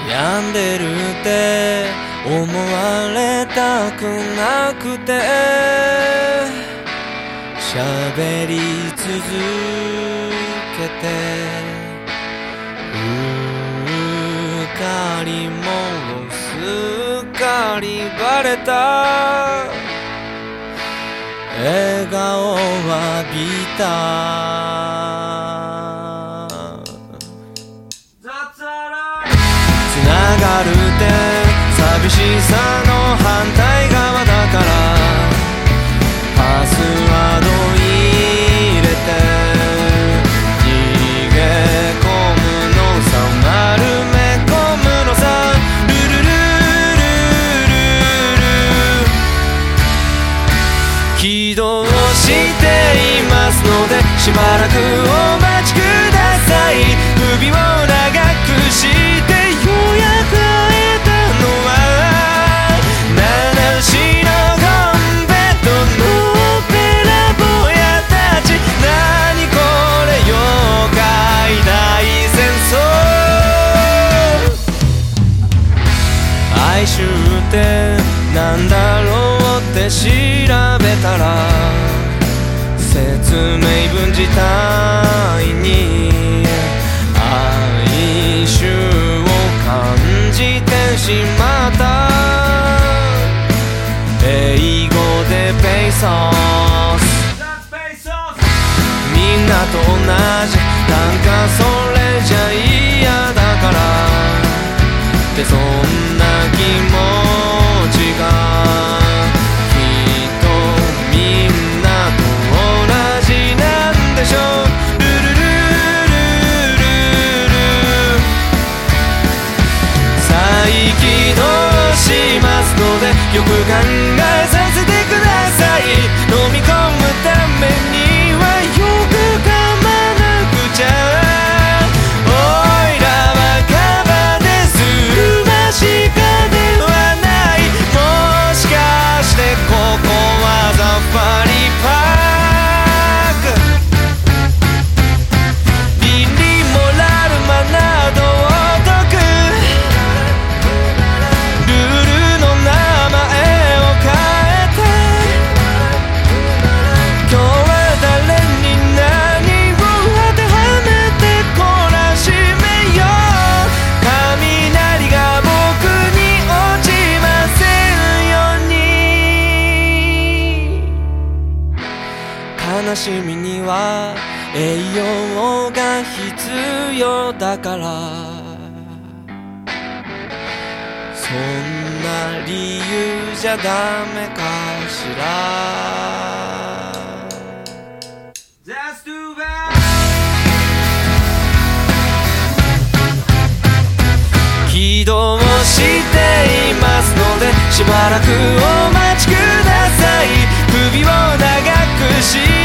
病んでるって思われたくなくて喋り続けてうっかりもうすっかりバレた笑顔はびた繋がるって寂しさの反対側だからパスワード入れて逃げ込むのさ丸め込むのさルルルルルル起動していますのでしばらくお待ちください首を長くしてようやく会えたのは七しのゴンベッドのペラ坊やたち何これ妖怪大戦争哀愁ってなんだろうって調べたら説明文自体に哀愁を感じてしまった英語でペイソースみんなと同じなんかそれじゃ嫌だからってそんな気持ちがよく考えさせてください飲み込むためにはよく噛まなくちゃおいらはカバです馬しかではないもしかしてここはザ・ファリパーク倫理モラルマナー道徳ルールの名前悲しみには栄養が必要だからそんな理由じゃダメかしら起動していますのでしばらくお待ちください首を長くして